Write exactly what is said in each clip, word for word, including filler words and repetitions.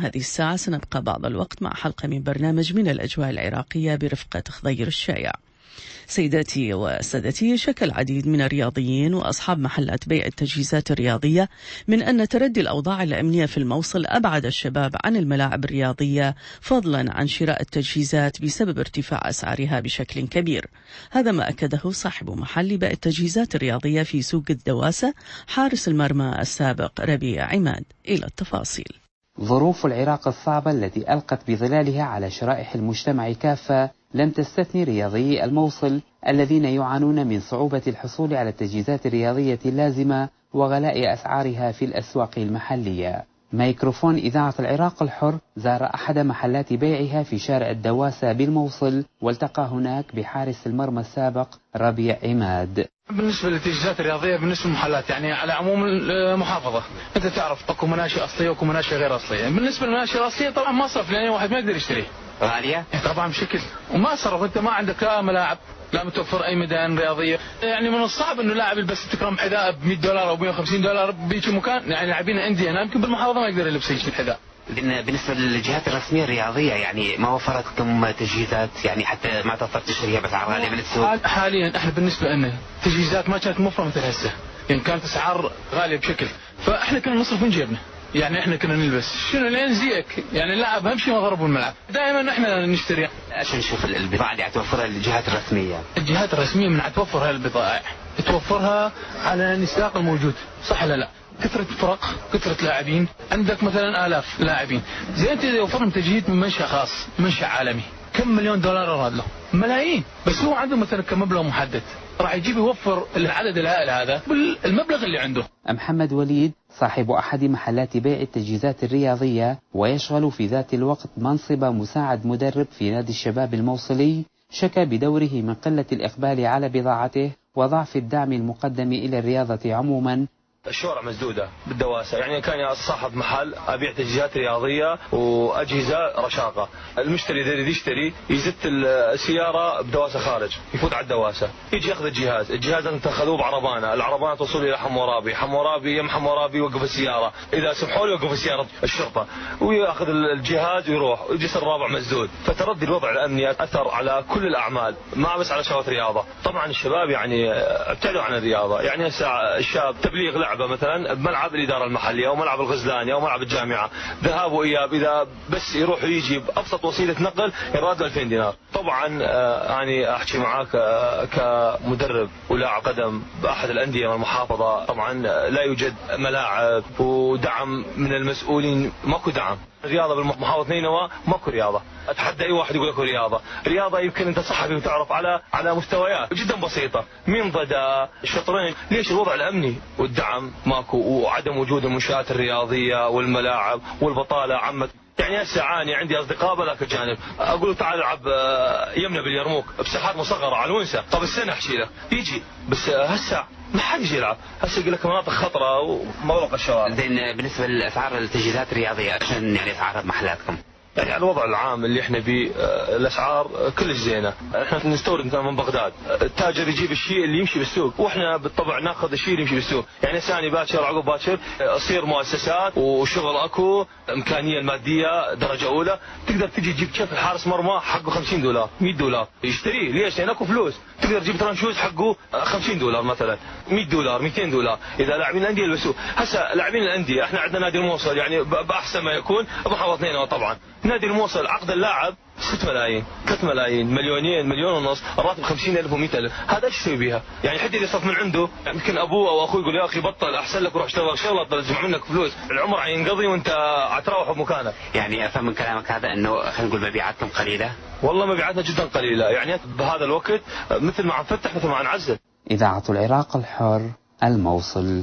هذه الساعة سنبقى بعض الوقت مع حلقة من برنامج من الأجواء العراقية برفقة خضير الشايع. سيداتي وسادتي، شكى العديد من الرياضيين وأصحاب محلات بيع التجهيزات الرياضية من أن تردي الأوضاع الأمنية في الموصل أبعد الشباب عن الملاعب الرياضية، فضلا عن شراء التجهيزات بسبب ارتفاع أسعارها بشكل كبير. هذا ما أكده صاحب محل بيع التجهيزات الرياضية في سوق الدواسة حارس المرمى السابق ربيع عماد. إلى التفاصيل. ظروف العراق الصعبة التي ألقت بظلالها على شرائح المجتمع كافة لم تستثني رياضيي الموصل الذين يعانون من صعوبة الحصول على التجهيزات الرياضية اللازمة وغلاء أسعارها في الأسواق المحلية. ميكروفون إذاعة العراق الحر زار أحد محلات بيعها في شارع الدواسة بالموصل، والتقى هناك بحارس المرمى السابق ربيع عماد. بالنسبة للتجهيزات الرياضية بالنسبة للمحلات يعني على عموم المحافظة، أنت تعرف أكو مناشئ أصلية وأكو مناشئ غير أصلية. بالنسبة للمناشئ الأصلية طبعا ما صرف لأن واحد ما يقدر يشتري، غالية طبعا بشكل، وما صرف أنت ما عندك لا ملاعب لا متوفر أي ميدان رياضية. يعني من الصعب إنه لاعب يلبس تكرم حذاء ب مئة دولار أو مئة وخمسين دولار بيجي مكان، يعني لاعبين عندي هنا يمكن بالمحافظة ما يقدر يلبس هيك الحذاء. بالنسبة للجهات الرسمية الرياضية يعني ما وفرت لكم تجهيزات يعني حتى ما تقدر تشتريها بأسعار غالية من السوق؟ حاليا احنا بالنسبة لنا تجهيزات ما كانت موفرة مثل هسه، يعني كانت أسعار غالية بشكل، فاحنا كنا نصرف من جيبنا. يعني احنا كنا نلبس شنو لين زيك، يعني اللاعب اهم شيء ما ضربوا الملعب، دائما احنا نشتري عشان نشوف البضاعة اللي توفرها الجهات الرسمية. الجهات الرسمية من توفر هاي البضائع توفرها على النساق الموجود، صح ولا لا؟ كثرة فرق، كثرة لاعبين، عندك مثلا آلاف لاعبين، زين انت اذا وفرهم تجهيز من منشأ خاص، منشأ عالمي، كم مليون دولار اراد له؟ ملايين، بس هو عنده مثلا كمبلغ محدد، راح يجيب يوفر العدد الهائل هذا بالمبلغ اللي عنده. محمد وليد صاحب أحد محلات بيع التجهيزات الرياضية ويشغل في ذات الوقت منصب مساعد مدرب في نادي الشباب الموصلي، شكى بدوره من قلة الإقبال على بضاعته وضعف الدعم المقدم إلى الرياضة عموما. الشوارع مسدودة بالدواسة، يعني كان صاحب محل أبيع تجهيزات رياضية وأجهزة رشاقة، المشتري إذا يريد يشتري يزت السيارة بدواسة خارج، يفوت على الدواسة يجي ياخذ الجهاز، الجهاز أنت أخذوه بعربانة، العربانة توصل إلى حمورابي، حمورابي يم حمورابي يوقف السيارة، إذا سمحوا له يوقف السيارة الشرطة ويأخذ الجهاز ويروح ويجلس الرابع مسدود. فتردي الوضع الأمني أثر على كل الأعمال ما بس على شغلة رياضة. طبعا الشباب يعني ابتعدوا عن الرياضة، يعني هسه الشاب تبليغ لعب مثلا بملعب الإدارة المحلية أو ملعب الغزلاني أو ملعب الجامعة، ذهاب وإياب، إذا بس يروح ويجي بأبسط وسيلة نقل يراد ألفين دينار. طبعا أنا أحكي معاك كمدرب ولاعب قدم بأحد الأندية والمحافظة، طبعا لا يوجد ملاعب ودعم من المسؤولين، ماكو دعم. الرياضة بالمحافظة نينوى ماكو رياضة، اتحدى اي واحد يقول لك رياضة، رياضة يمكن انت صحفي وتعرف على على مستويات جدا بسيطة، مين ضدا شطرين، ليش الوضع الامني والدعم ماكو وعدم وجود المنشآت الرياضية والملاعب والبطالة عمت. يعني هسه عاني عندي اصدقاء بذاك الجانب، اقول له تعال العب يمنا باليرموك بساحات مصغرة على الونسة، طب السنة احكي لك يجي، بس هسه ما حد يجي يلعب، هسه يقول لك مناطق خطرة ومغلق الشوارع. زين بالنسبة لاسعار التجهيزات الرياضية عشان يعني اسعار محلاتكم؟ يعني الوضع العام اللي احنا بيه الاسعار كلش زينه، احنا نستورد من بغداد، التاجر يجيب الشيء اللي يمشي بالسوق واحنا بالطبع ناخذ الشيء اللي يمشي بالسوق، يعني ثاني باكر عقب باكر اصير مؤسسات وشغل اكو، امكانيه الماديه درجه اولى، تقدر تجي تجيب كيف الحارس مرمى حقه خمسين دولار مئة دولار يشتريه، ليش؟ لان اكو فلوس، تقدر تجيب ترانشوز حقه خمسين دولار مثلا، مئة دولار مئتين دولار، اذا لاعبين الانديه يلبسوه. هسه لاعبين الانديه احنا عندنا نادي الموصل يعني باحسن ما يكون بمحافظه نينوى، طبعا نادي الموصل عقد اللاعب ستة ملايين ثلاثة ملايين مليونين مليون ونص، الراتب خمسين ألف ومئة ألف، هذا ايش يسوي بيها؟ يعني حتى اللي صف من عنده يمكن ابوه او اخوه يقول يا اخي بطل احسن لك وروح اشتغل شغله تجمع منك فلوس، العمر حينقضي وانت عتروح بمكانك. يعني افهم من كلامك هذا انه خلينا نقول مبيعاتكم قليله؟ والله مبيعاتنا جدا قليله، يعني بهذا الوقت مثل ما عم نفتح مثل ما عم نعزل. اذاعه العراق الحر الموصل.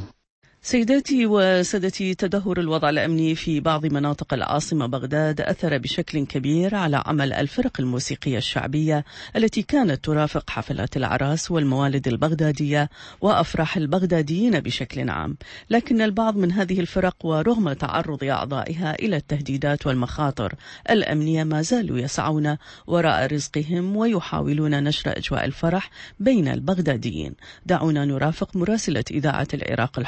سيداتي وسادتي، تدهور الوضع الأمني في بعض مناطق العاصمة بغداد أثر بشكل كبير على عمل الفرق الموسيقية الشعبية التي كانت ترافق حفلات الأعراس والموالد البغدادية وأفراح البغداديين بشكل عام، لكن البعض من هذه الفرق ورغم تعرض أعضائها إلى التهديدات والمخاطر الأمنية ما زالوا يسعون وراء رزقهم ويحاولون نشر أجواء الفرح بين البغداديين. دعونا نرافق مراسلة إذاعة العراق الحر في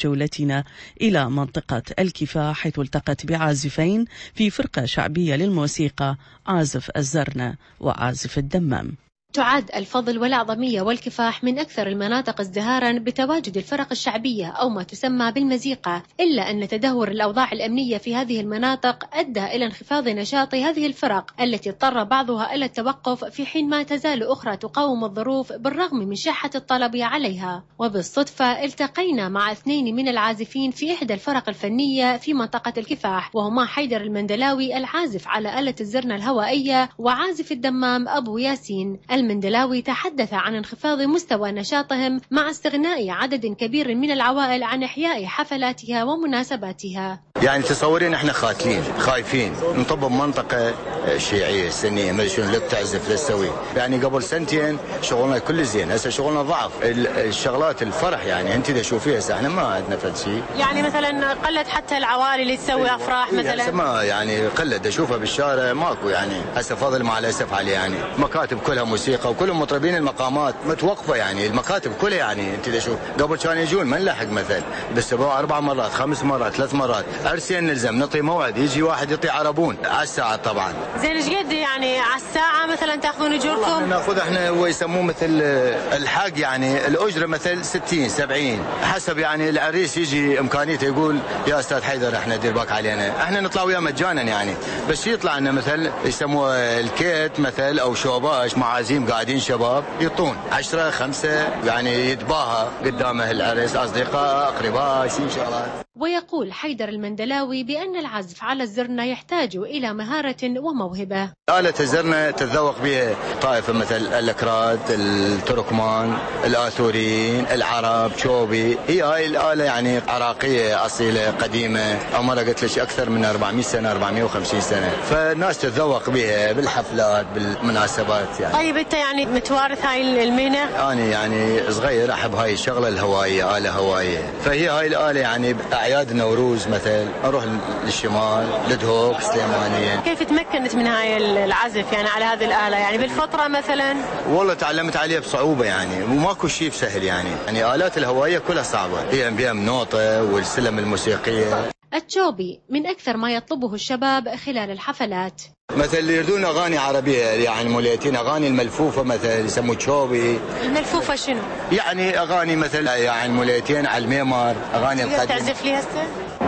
جولتنا إلى منطقة الكفاح، حيث التقت بعازفين في فرقة شعبية للموسيقى، عازف الزرنة وعازف الدمام. تعد الفضل والأعظمية والكفاح من أكثر المناطق ازدهارا بتواجد الفرق الشعبية أو ما تسمى بالمزيقة، إلا أن تدهور الأوضاع الأمنية في هذه المناطق أدى إلى انخفاض نشاط هذه الفرق التي اضطر بعضها إلى التوقف، في حين ما تزال أخرى تقاوم الظروف بالرغم من شحة الطلب عليها. وبالصدفة التقينا مع اثنين من العازفين في إحدى الفرق الفنية في منطقة الكفاح، وهما حيدر المندلاوي العازف على آلة الزرنة الهوائية وعازف الدمام أبو ياسين. المندلاوي تحدث عن انخفاض مستوى نشاطهم مع استغناء عدد كبير من العوائل عن إحياء حفلاتها ومناسباتها. يعني تصورين احنا خاتلين خايفين نطب بمنطقة شيعية سنية ما شنو لا بتعزف لا تسوي. يعني قبل سنتين شغلنا كل زين، هسه شغلنا ضعف. الشغلات الفرح يعني انت اذا شوفيها هسه احنا ما عندنا فد شيء. يعني مثلا قلت حتى العوائل اللي تسوي افراح مثلا؟ هسه ما يعني قلت، اشوفها بالشارع ماكو. يعني هسه فضل مع الاسف عليه. يعني مكاتب كلها موسيقى وكل مطربين المقامات متوقفة. يعني المكاتب كلها يعني انت اذا شوف قبل كانوا يجون ما نلحق مثل بالاسبوع اربع مرات خمس مرات ثلاث مرات عرسين نلزم نعطي موعد، يجي واحد يعطي عربون على الساعة طبعا. زين ايش قد يعني على الساعة مثلا تاخذون اجوركم؟ ناخذ احنا هو يسموه مثل الحق، يعني الاجرة مثل ستين سبعين حسب. يعني العريس يجي امكانيته يقول يا استاذ حيدر احنا دير بالك علينا، احنا نطلع وياه مجانا. يعني بس يطلع لنا مثل يسموه الكيت مثل او شوباش معازيم قاعدين شباب يعطون عشرة خمسة، يعني يتباهى قدامه العريس اصدقاء اقرباء شي شغلات. ويقول حيدر المندلاوي بأن العزف على الزرنة يحتاج إلى مهارة وموهبة. آلة الزرنة تتذوق بها طائفة مثل الأكراد، التركمان، الآثوريين، العرب، شوبي. هي هاي الآلة يعني عراقية أصيلة قديمة، عمرها قلت لك أكثر من أربعمئة سنة أربعمئة وخمسين سنة، فالناس تتذوق بها بالحفلات بالمناسبات. يعني طيب أنت يعني متوارث هاي المهنة؟ أنا يعني صغير أحب هاي الشغلة الهوائية، آلة هوائية. فهي هاي الآلة يعني أعياد النوروز مثل أروح للشمال لدهوك سليمانية. كيف تمكنت من هاي العزف يعني على هذه الآلة يعني بالفطرة مثلا؟ والله تعلمت عليها بصعوبة يعني، وماكو شيء بسهل. يعني يعني آلات الهوائية كلها صعبة، هي بها نوطة والسلم الموسيقية. التشوبي من أكثر ما يطلبه الشباب خلال الحفلات. مثل اللي يردون أغاني عربية، يعني موليتين أغاني الملفوفة مثل يسموه تشوبي. الملفوفة شنو؟ يعني أغاني مثل يعني موليتين على الميمار، أغاني القديمة. تعزف لي هسه؟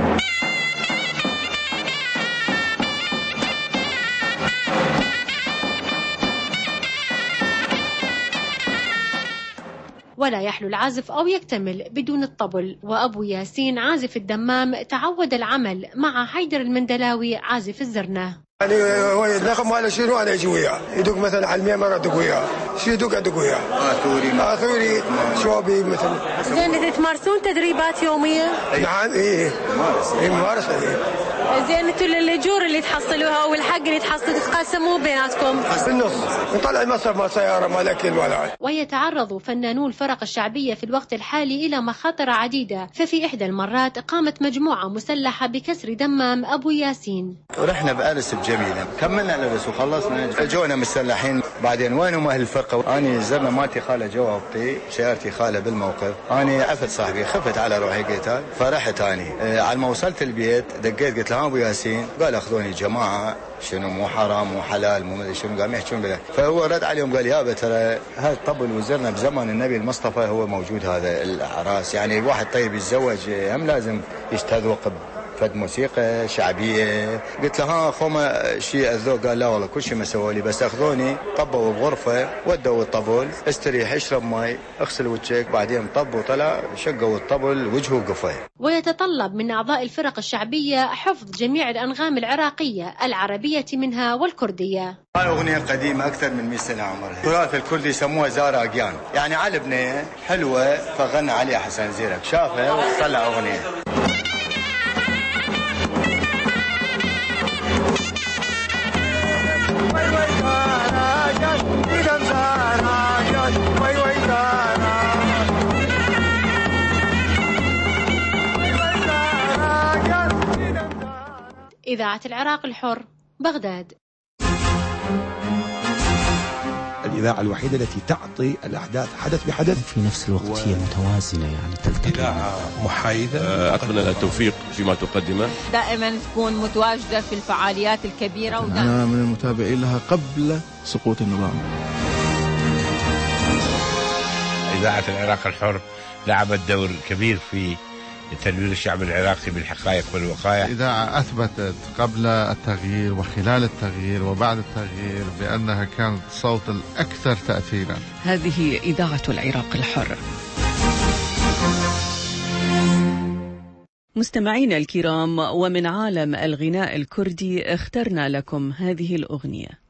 ولا يحلو العزف أو يكتمل بدون الطبل. وأبو ياسين عازف الدمام تعود العمل مع حيدر المندلاوي عازف الزرنة. يعني هو النغم ماله شنو انا اجي وياه، يدق مثلا على الميمر ادق وياه، شو يدق ادق وياه. آثوري آثوري شوبي مثلا. زين تمارسون تدريبات يومية؟ نعم ايه ايه ممارسة ايه. زين انتوا الاجور اللي تحصلوها والحق اللي تحصلوا تتقاسموا بيناتكم؟ بالنص، نطلع المصرف مال سيارة مال اكل مال. ويتعرض فنانو الفرق الشعبية في الوقت الحالي إلى مخاطر عديدة، ففي إحدى المرات قامت مجموعة مسلحة بكسر دمام أبو ياسين. ورحنا بأرس بجميلة، كملنا الأرس وخلصنا، جونا مسلحين. بعدين وينهم أهل الفرقة؟ أنا زرنا مالتي خالة جوا بطي، سيارتي خالة بالموقف. أنا عفت صاحبي، خفت على روحي قتال، فرحت أني. أه على ما وصلت البيت دقيت قلت له أبو ياسين، قال أخذوني جماعة شنو مو حرام مو حلال مو مدري شنو، قام يحجون بله. فهو رد عليهم قال يابا ترى هذا الطبل وزرنا بزمن النبي المصطفى هو موجود هذا الأعراس. يعني الواحد طيب يتزوج هم لازم يستذوق فد موسيقى شعبية. قلت له ها خوما شيء الذوق؟ قال لا والله كل شيء ما سووا لي، بس أخذوني طبوا بغرفة ودوا الطبل، استريح اشرب ماي اغسل وجهك، بعدين طب وطلع شقوا الطبل وجهه وقفه. ويتطلب من أعضاء الفرق الشعبية حفظ جميع الأنغام العراقية العربية منها والكردية. هاي أغنية قديمة أكثر من مئة سنة عمرها، التراث الكردي يسموها زارة أقيان، يعني على بنية حلوة فغنى عليها حسن زيرك، شافها وطلع أغنية. إذاعة العراق الحر، بغداد. الإذاعة الوحيدة التي تعطي الأحداث حدث بحدث في نفس الوقت و... هي متوازنة، يعني تلتقي. إذاعة محايدة. أتمنى التوفيق فيما تقدمه، دائما تكون متواجدة في الفعاليات الكبيرة. أنا من المتابعين لها قبل سقوط النظام. إذاعة العراق الحر لعبت دور كبير في تنوير الشعب العراقي بالحقائق والوقائع. إذاعة أثبتت قبل التغيير وخلال التغيير وبعد التغيير بأنها كانت صوت الأكثر تأثيرا. هذه إذاعة العراق الحر. مستمعينا الكرام، ومن عالم الغناء الكردي اخترنا لكم هذه الأغنية.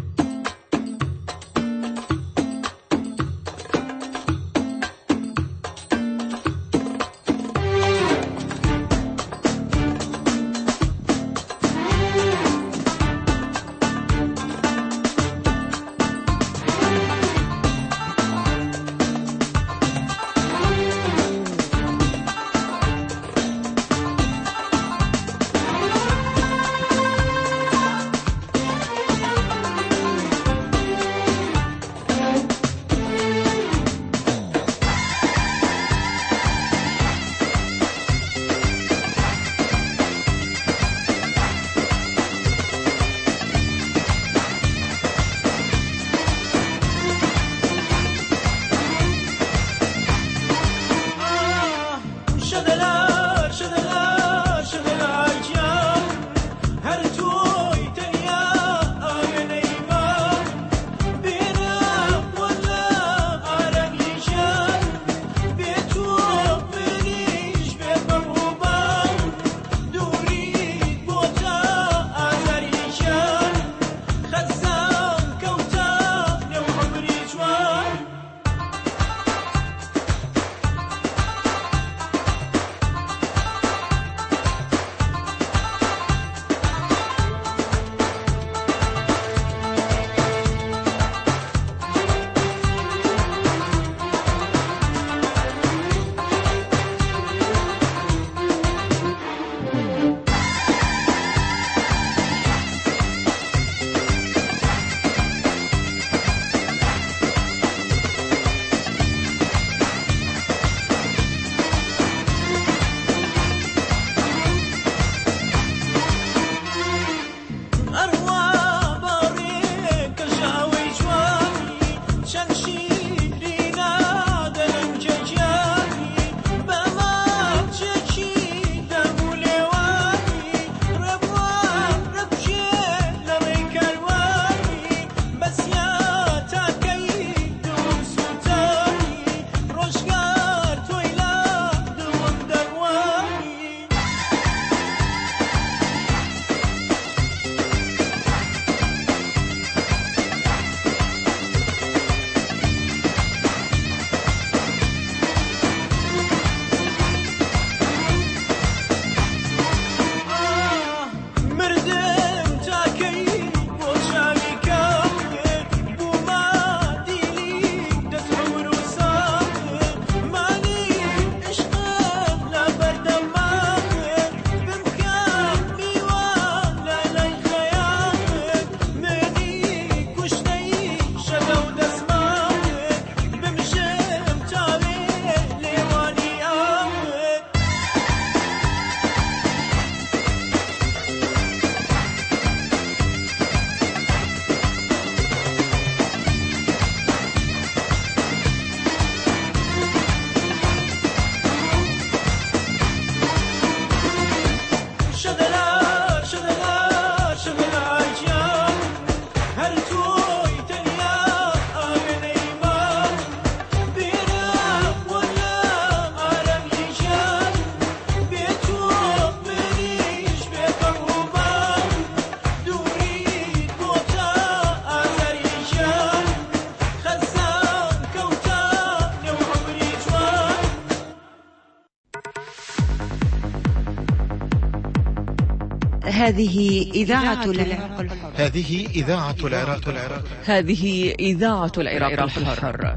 هذه إذاعة العراق الحر. هذه إذاعة العراق الحر. هذه إذاعة العراق الحر.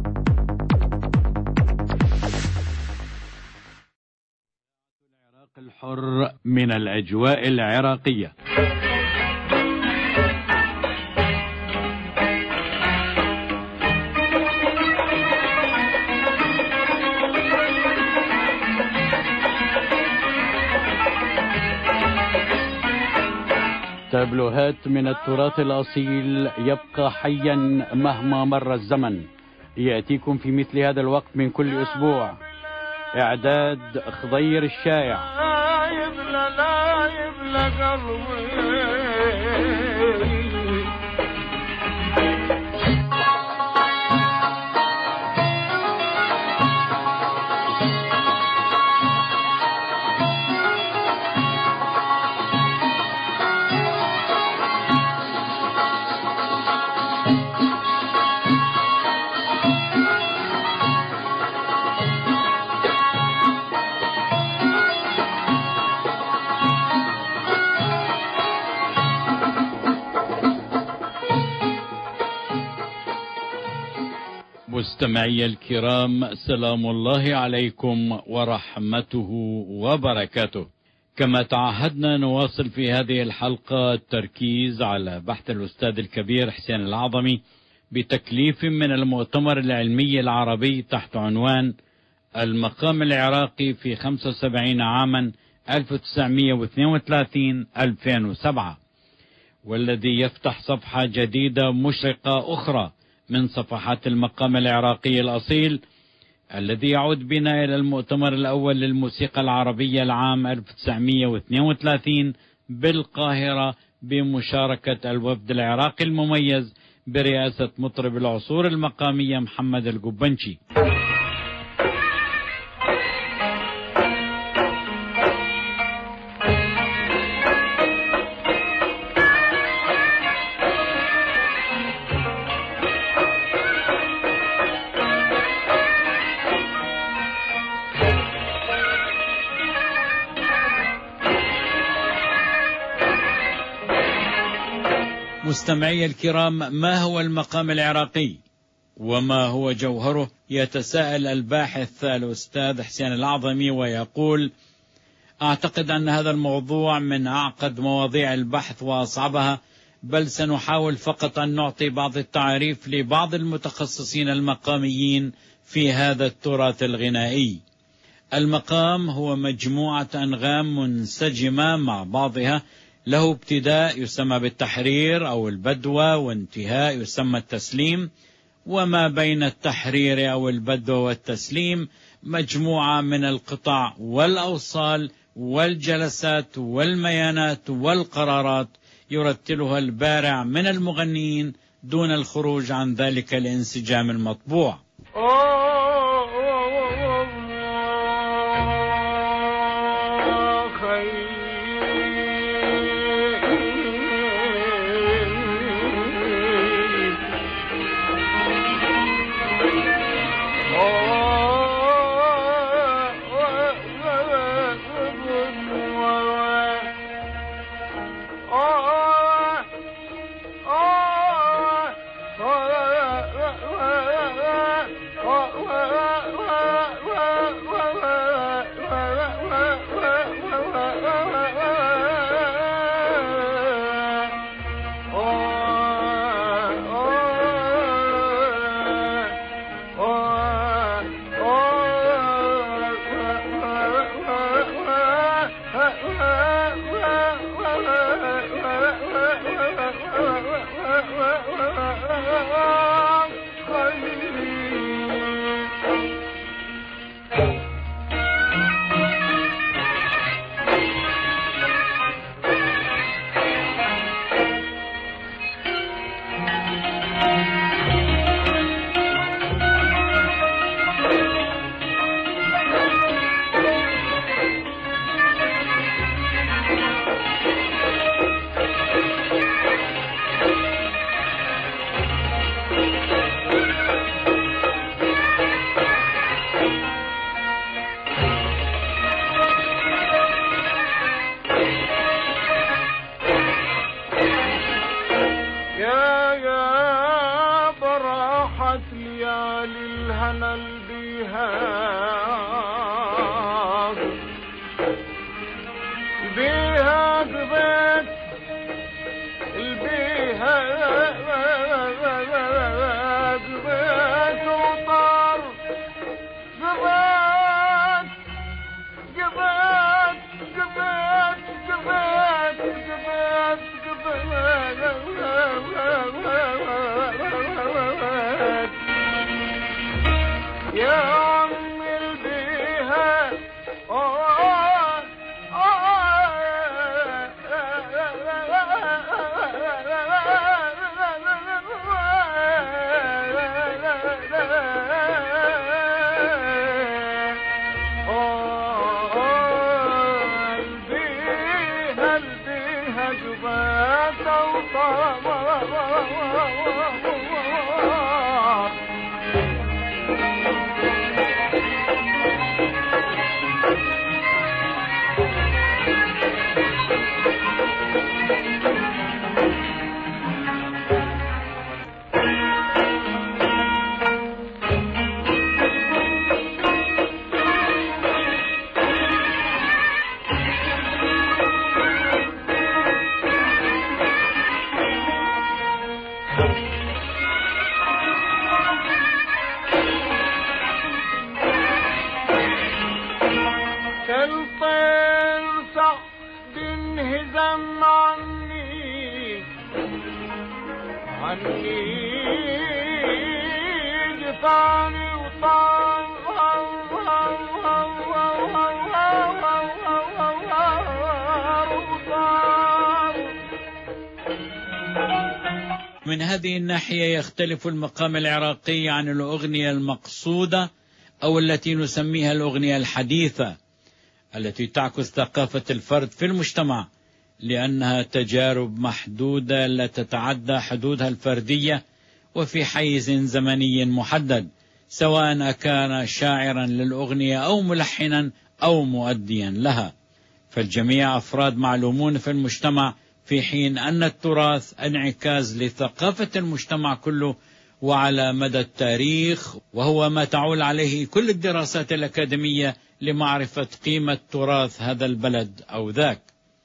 العراق الحر من الأجواء العراقية. تابلوهات من التراث الأصيل يبقى حيا مهما مر الزمن، يأتيكم في مثل هذا الوقت من كل أسبوع. إعداد خضير الشايع. لا يبلى لا يبلى قلبي. مستمعي الكرام، سلام الله عليكم ورحمته وبركاته. كما تعهدنا نواصل في هذه الحلقة التركيز على بحث الأستاذ الكبير حسين العظمي بتكليف من المؤتمر العلمي العربي تحت عنوان المقام العراقي في خمسة وسبعين عاما ألف وتسعمئة واثنين وثلاثين ألفين وسبعة، والذي يفتح صفحة جديدة مشرقة أخرى من صفحات المقام العراقي الأصيل، الذي يعود بنا إلى المؤتمر الأول للموسيقى العربية العام ألف وتسعمئة واثنين وثلاثين بالقاهرة بمشاركة الوفد العراقي المميز برئاسة مطرب العصور المقامية محمد القبنشي. مستمعي الكرام، ما هو المقام العراقي وما هو جوهره؟ يتساءل الباحث الأستاذ حسين العظمي ويقول: أعتقد أن هذا الموضوع من أعقد مواضيع البحث وأصعبها، بل سنحاول فقط أن نعطي بعض التعريف لبعض المتخصصين المقاميين في هذا التراث الغنائي. المقام هو مجموعة أنغام منسجمة مع بعضها، له ابتداء يسمى بالتحرير أو البدوة، وانتهاء يسمى التسليم، وما بين التحرير أو البدوة والتسليم مجموعة من القطع والأوصال والجلسات والميانات والقرارات يرتلها البارع من المغنيين دون الخروج عن ذلك الانسجام المطبوع. من هذه الناحية يختلف المقام العراقي عن الأغنية المقصودة أو التي نسميها الأغنية الحديثة، التي تعكس ثقافة الفرد في المجتمع، لأنها تجارب محدودة لا تتعدى حدودها الفردية وفي حيز زمني محدد، سواء كان شاعرا للأغنية أو ملحنا أو مؤديا لها، فالجميع أفراد معلومون في المجتمع، في حين أن التراث انعكاس لثقافة المجتمع كله وعلى مدى التاريخ، وهو ما تعول عليه كل الدراسات الأكاديمية لمعرفة قيمة تراث هذا البلد أو ذاك.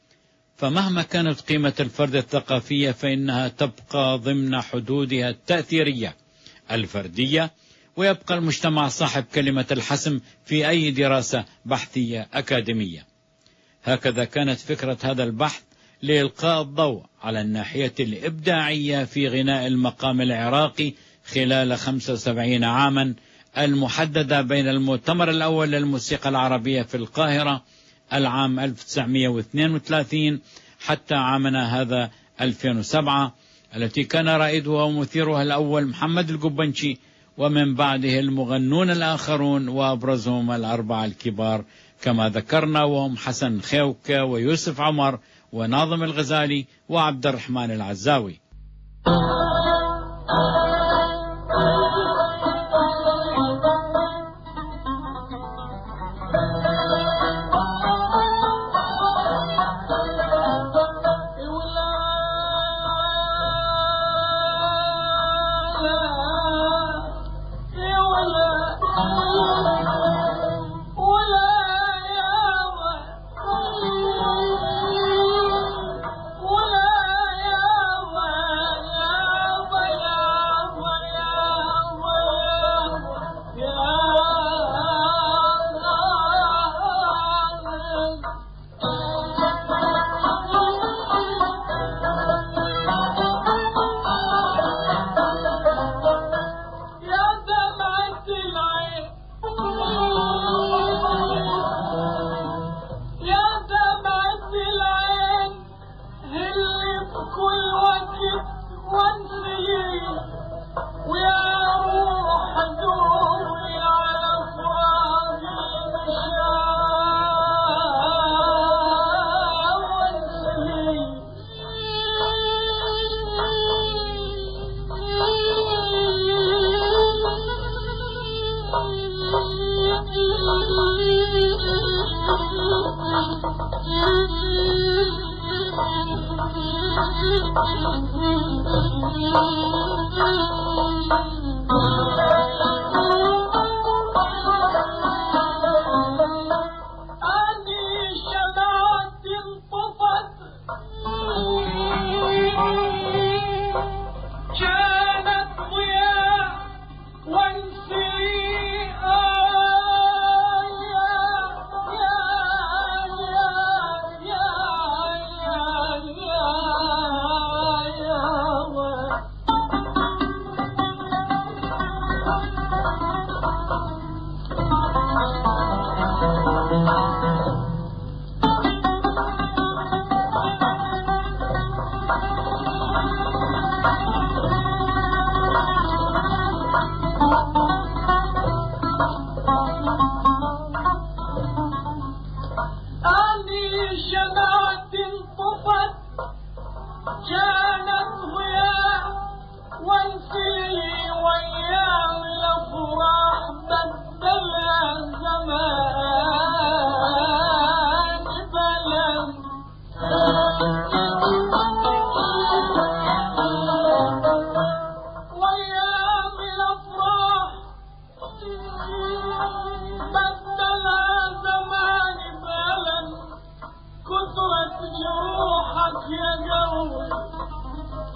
فمهما كانت قيمة الفرد الثقافية فإنها تبقى ضمن حدودها التأثيرية الفردية، ويبقى المجتمع صاحب كلمة الحسم في أي دراسة بحثية أكاديمية. هكذا كانت فكرة هذا البحث لإلقاء الضوء على الناحية الإبداعية في غناء المقام العراقي خلال خمسة وسبعين عاما المحددة بين المؤتمر الأول للموسيقى العربية في القاهرة العام ألف وتسعمائة واثنين وثلاثين حتى عامنا هذا ألفين وسبعة، التي كان رائدها ومثيرها الأول محمد القبنشي، ومن بعده المغنون الآخرون وأبرزهم الأربعة الكبار كما ذكرنا، وهم حسن خيوكة ويوسف عمر وناظم الغزالي وعبد الرحمن العزاوي.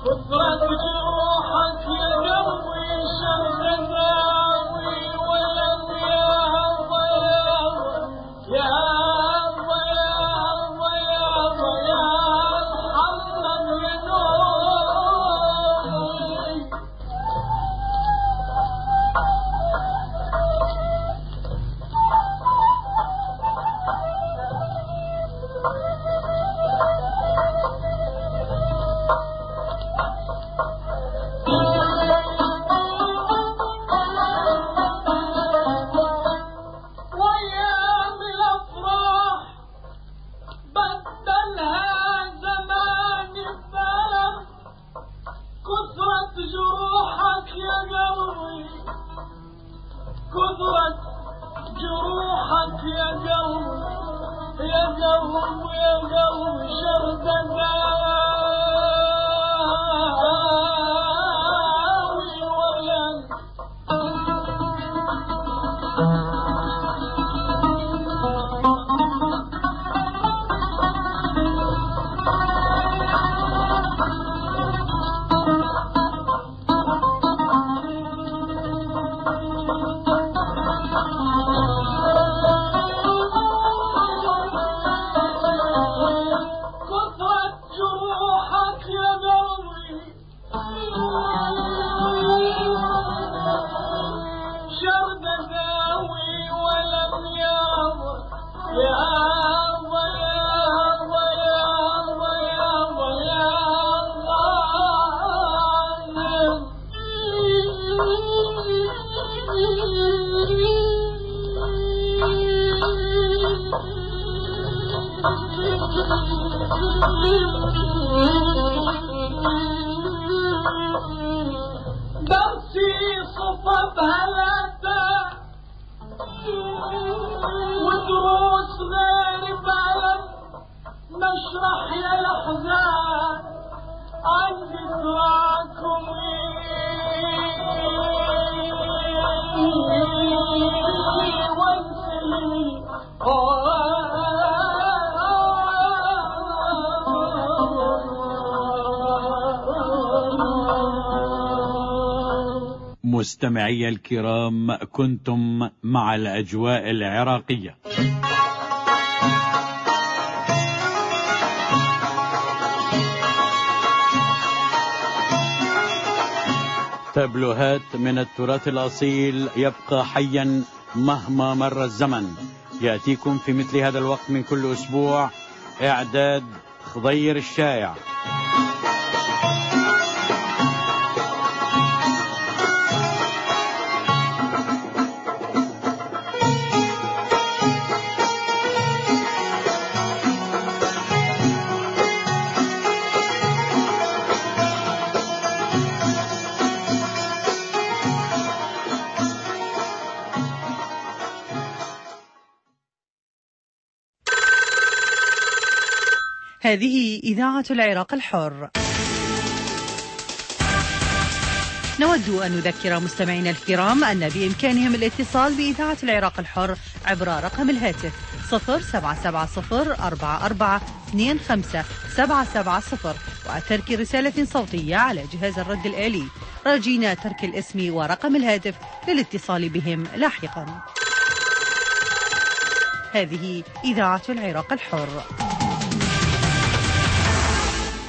كثرة جروحك يا قلبي شرد داوي ولم يهضى يا هضى يا هضى يا هضى يا محمد يا نوري. وأيام الأفراح بدلها زمان الثلم. كثرة جروحك يا قلبي كثرة جروحك يا قلبي يا قلبي يا قلبي شرد داوي ولن كثرة جروحك يا قلبي شرد داوي ولم يهضى يا هضى يا هضى يا هضى يا هضى يا درسي صفب هلاتا ودروس غير بلد نشرح يا الأحزان عن ذكراكم وانسلي مستمعي الكرام، كنتم مع الأجواء العراقية. تابلوهات من التراث الأصيل يبقى حيا مهما مر الزمن. يأتيكم في مثل هذا الوقت من كل أسبوع. إعداد خضير الشايع. هذه إذاعة العراق الحر. نود أن نذكر مستمعينا الكرام أن بإمكانهم الاتصال بإذاعة العراق الحر عبر رقم الهاتف صفر سبعة سبعة صفر أربعة أربعة اثنين خمسة سبعة سبعة صفر وترك رسالة صوتية على جهاز الرد الآلي، راجين ترك الاسم ورقم الهاتف للاتصال بهم لاحقا. هذه إذاعة العراق الحر.